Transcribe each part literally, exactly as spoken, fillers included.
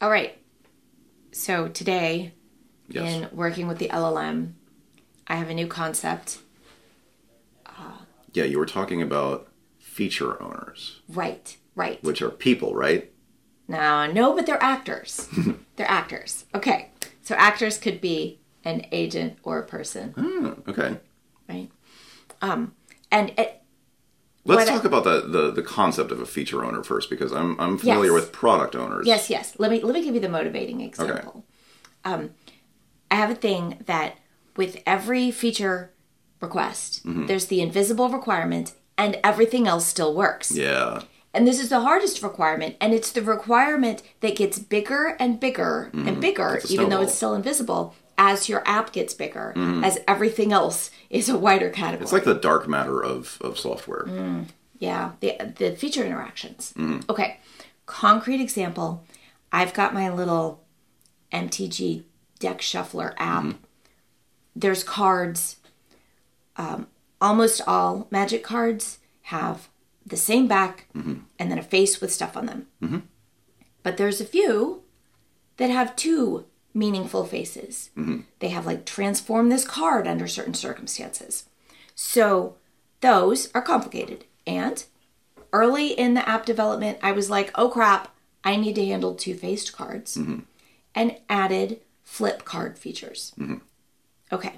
All right. So today, Yes. in working with the L L M, I have a new concept. Yeah, you were talking about feature owners, Right, right. which are people, right? No, no, but they're actors. They're actors. Okay. So actors could be an agent or a person, Oh, okay. right? Um, and it, Let's What talk I- about the, the, the concept of a feature owner first, because I'm I'm familiar Yes. with product owners. yes, yes. Let me let me give you the motivating example. Um, I have a thing that with every feature request, there's the invisible requirement, and everything else still works. Yeah. And this is the hardest requirement, and it's the requirement that gets bigger and bigger and bigger, It's a even though snowball. it's still invisible, as your app gets bigger, as everything else is a wider category. It's like the dark matter of, of software. Yeah, the the feature interactions. Okay, concrete example. I've got my little M T G deck shuffler app. There's cards. Um, almost all Magic cards have the same back and then a face with stuff on them. Mm-hmm. But there's a few that have two meaningful faces. Mm-hmm. They have like transform this card under certain circumstances. So those are complicated. And early in the app development, I was like, oh crap, I need to handle two-faced cards, Mm-hmm. and added flip card features. Mm-hmm. Okay.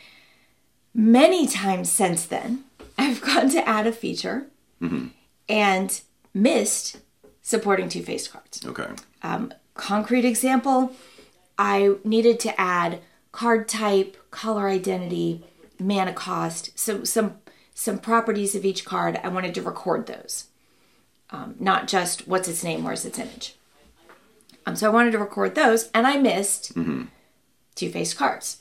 Many times since then, I've gone to add a feature Mm-hmm. and missed supporting two-faced cards. Okay. Um, concrete example, I needed to add card type, color identity, mana cost, so some some properties of each card. I wanted to record those, um, not just what's its name, where's its image. Um, so I wanted to record those, and I missed Mm-hmm. two-faced cards.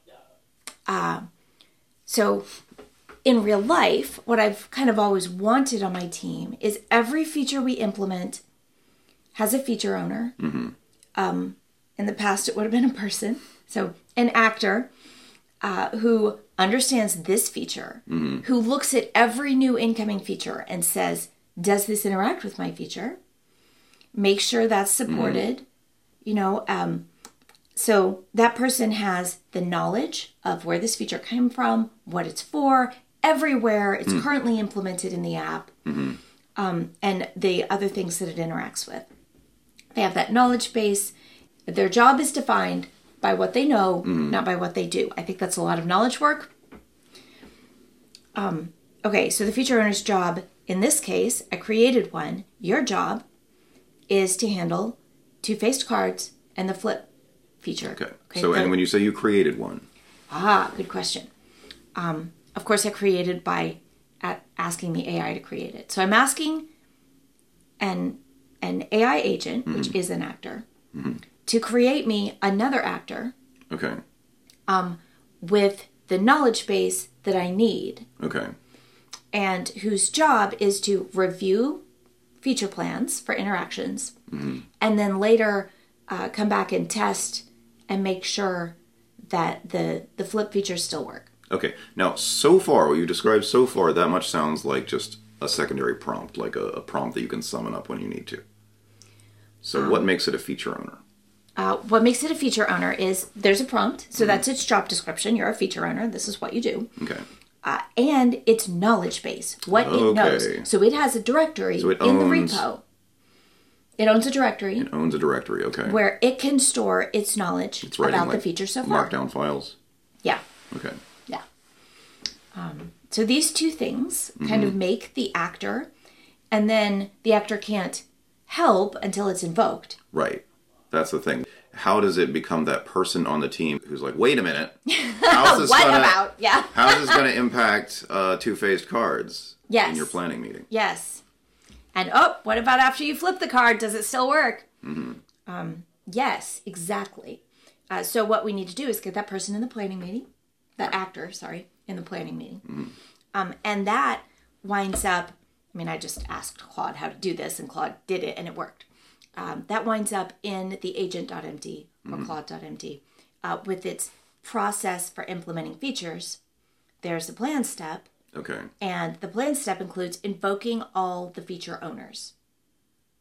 Uh, so in real life, what I've kind of always wanted on my team is every feature we implement has a feature owner. Mm-hmm. Um, in the past, it would have been a person. So an actor uh, who understands this feature, Mm-hmm. who looks at every new incoming feature and says, does this interact with my feature? Make sure that's supported. You know, um, so that person has the knowledge of where this feature came from, what it's for, everywhere it's currently implemented in the app, um, and the other things that it interacts with. They have that knowledge base. Their job is defined by what they know, not by what they do. I think that's a lot of knowledge work. Um, okay, so the feature owner's job, in this case, I created one. Your job is to handle two-faced cards and the flip feature. Okay. So, the- and when you say you created one, Ah, good question. Um, of course, I created by a- asking the A I to create it. So I'm asking an an A I agent, which is an actor, to create me another actor okay, with the knowledge base that I need, okay, and whose job is to review feature plans for interactions, and then later uh, come back and test and make sure that the the flip features still work. okay. Now, so far, what you described so far, that much sounds like just a secondary prompt, like a, a prompt that you can summon up when you need to. So what makes it a feature owner? Uh, what makes it a feature owner is there's a prompt, so that's its job description. You're a feature owner. This is what you do. Okay. Uh, and its knowledge base, what it Okay. knows. So it has a directory So it in the owns- repo. It owns a directory It owns a directory, okay. where it can store its knowledge It's writing, about the like, feature so far. Markdown files? Yeah, Okay. yeah. Um, so these two things kind of make the actor, and then the actor can't help until it's invoked. Right. That's the thing. How does it become that person on the team who's like, wait a minute, how's this What gonna, about? Yeah. how's this going to impact uh, two-faced cards Yes. in your planning meeting? Yes. And oh, what about after you flip the card? Does it still work? Mm-hmm. Um, yes, exactly. Uh, so what we need to do is get that person in the planning meeting, that actor, sorry, in the planning meeting. Mm-hmm. Um, and that winds up, I mean, I just asked Claude how to do this, and Claude did it, and it worked. Um, that winds up in the agent.md or Mm-hmm. Claude.md uh, with its process for implementing features. There's the plan step. Okay. And the plan step includes invoking all the feature owners.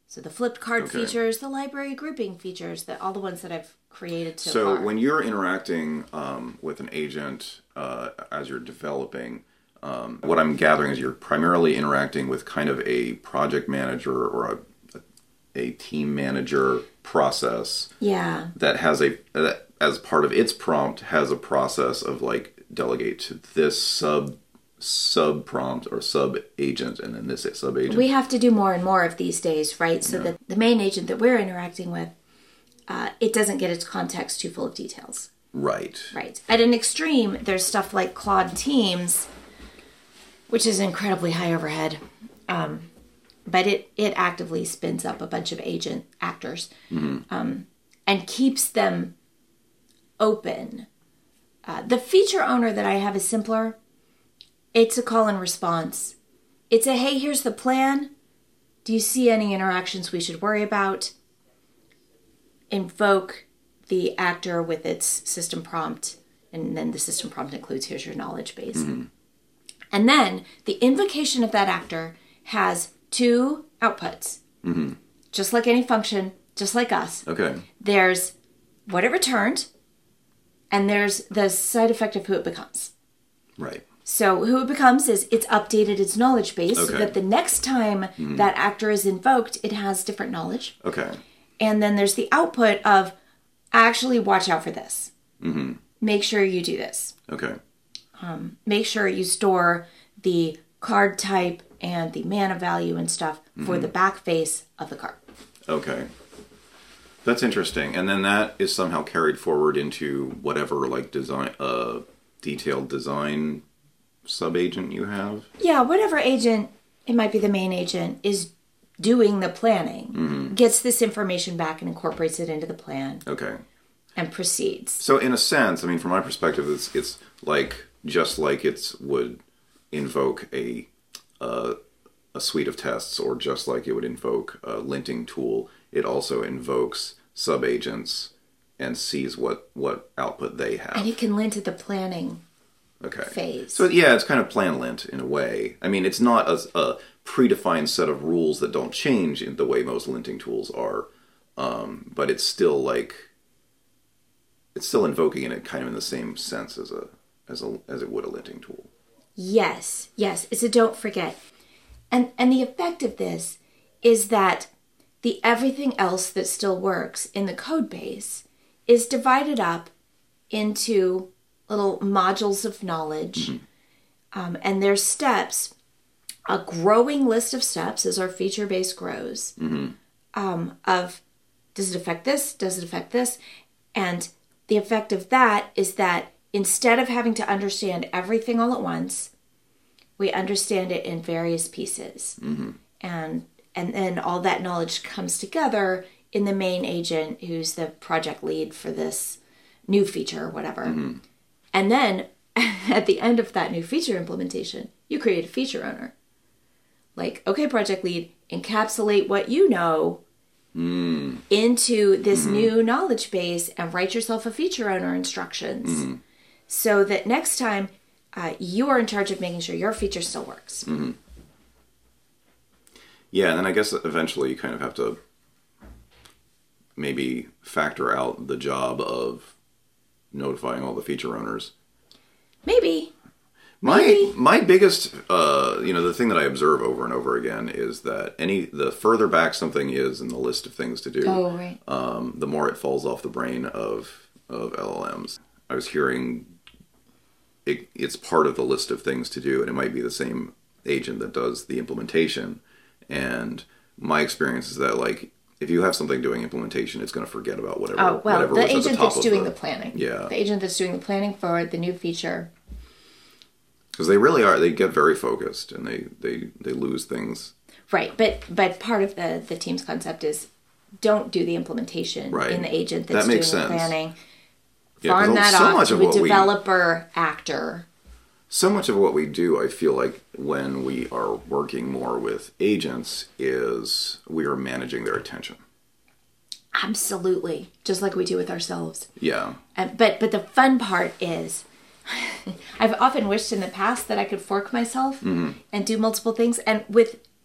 So the flipped card Okay. features, the library grouping features, that all the ones that I've created so, So far. when you're interacting um, with an agent uh, as you're developing, um, what I'm gathering is you're primarily interacting with kind of a project manager or a, a, a team manager process Yeah. that has a, that as part of its prompt, has a process of like delegate to this sub sub prompt or sub agent and then this sub agent. We have to do more and more of these days, right? So that the main agent that we're interacting with, uh, it doesn't get its context too full of details. Right. Right. At an extreme, there's stuff like Claude Teams, which is incredibly high overhead. Um, but it, it actively spins up a bunch of agent actors Mm-hmm. um, and keeps them open. Uh, the feature owner that I have is simpler. It's a call and response. It's a, hey, here's the plan. Do you see any interactions we should worry about? Invoke the actor with its system prompt. And then the system prompt includes, here's your knowledge base. Mm-hmm. And then the invocation of that actor has two outputs. Mm-hmm. Just like any function, just like us. Okay. There's what it returned, and there's the side effect of who it becomes. Right. So who it becomes is it's updated its knowledge base so Okay. that the next time Mm-hmm. that actor is invoked, it has different knowledge. Okay. And then there's the output of actually watch out for this. Mm-hmm. Make sure you do this. Okay. Make sure you store the card type and the mana value and stuff for Mm-hmm. the back face of the card. Okay. That's interesting. And then that is somehow carried forward into whatever like design uh detailed design sub-agent you have. Yeah, whatever agent, it might be the main agent, is doing the planning, Mm-hmm. gets this information back and incorporates it into the plan Okay. and proceeds. So in a sense, I mean from my perspective it's it's like just like it's would invoke a uh, a suite of tests or just like it would invoke a linting tool, it also invokes sub-agents and sees what what output they have. And it can lint at the planning Okay. phase. So yeah, it's kind of plan lint in a way. I mean, it's not a, a predefined set of rules that don't change in the way most linting tools are, um, but it's still like it's still invoking it kind of in the same sense as a as a as it would a linting tool. Yes, yes. It's a don't forget. And and the effect of this is that the everything else that still works in the code base is divided up into little modules of knowledge. Mm-hmm. Um, and there's steps, a growing list of steps as our feature base grows, Mm-hmm. um, of does it affect this? Does it affect this? And the effect of that is that instead of having to understand everything all at once, we understand it in various pieces. Mm-hmm. And and then all that knowledge comes together in the main agent who's the project lead for this new feature or whatever. Mm-hmm. And then at the end of that new feature implementation, you create a feature owner. Like, okay, project lead, encapsulate what you know Mm. into this Mm-hmm. new knowledge base and write yourself a feature owner instructions Mm-hmm. so that next time uh, you are in charge of making sure your feature still works. Mm-hmm. Yeah, and then I guess eventually you kind of have to maybe factor out the job of notifying all the feature owners. Maybe. My Maybe. my biggest, uh, you know, the thing that I observe over and over again is that any the further back something is in the list of things to do, Oh, right. um, the more it falls off the brain of of L L Ms. I was hearing it, it's part of the list of things to do, and it might be the same agent that does the implementation. And my experience is that, like, if you have something doing implementation, it's going to forget about whatever. Oh, well, whatever the was at agent the top that's of doing the, the planning. Yeah. The agent that's doing the planning for the new feature. Because they really are. They get very focused, and they, they, they lose things. Right, but but part of the, the team's concept is don't do the implementation Right. in the agent That that's doing makes the sense. planning. Yeah, 'cause Farm that so off much to of a what we- developer actor. So much of what we do, I feel like, when we are working more with agents, is we are managing their attention. Absolutely, just like we do with ourselves. Yeah. And, but but the fun part is, I've often wished in the past that I could fork myself Mm-hmm. and do multiple things. And with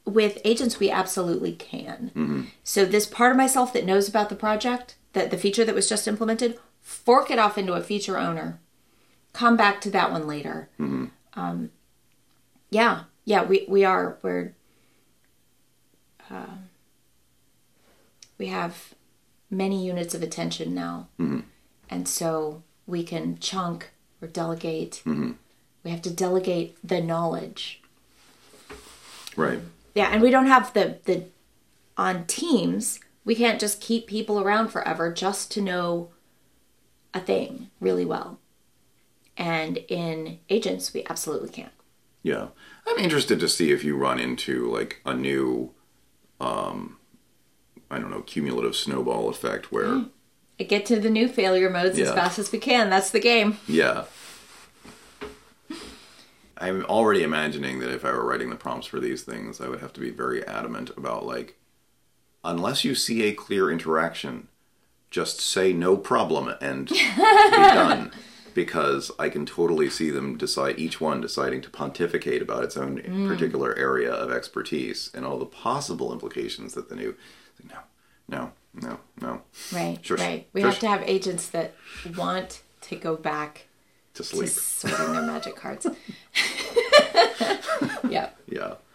with agents, we absolutely can. Mm-hmm. So this part of myself that knows about the project, that the feature that was just implemented, fork it off into a feature owner. Come back to that one later. Mm-hmm. Um, yeah, yeah, we, we are. We're uh, we have many units of attention now, mm-hmm. and so we can chunk or delegate. Mm-hmm. We have to delegate the knowledge. Right. Yeah, and we don't have the the on teams. We can't just keep people around forever just to know a thing really well. And in agents, we absolutely can. Yeah. I'm interested to see if you run into like a new, um, I don't know, cumulative snowball effect where... Mm. Get to the new failure modes yeah. as fast as we can. That's the game. Yeah. I'm already imagining that if I were writing the prompts for these things, I would have to be very adamant about like, unless you see a clear interaction, just say no problem and be done. Because I can totally see them decide, each one deciding to pontificate about its own mm. particular area of expertise and all the possible implications that the new, no, no, no, no. Right, Shush. right. We Shush. have to have agents that want to go back to sleep, to sorting their magic cards. Yeah. Yeah.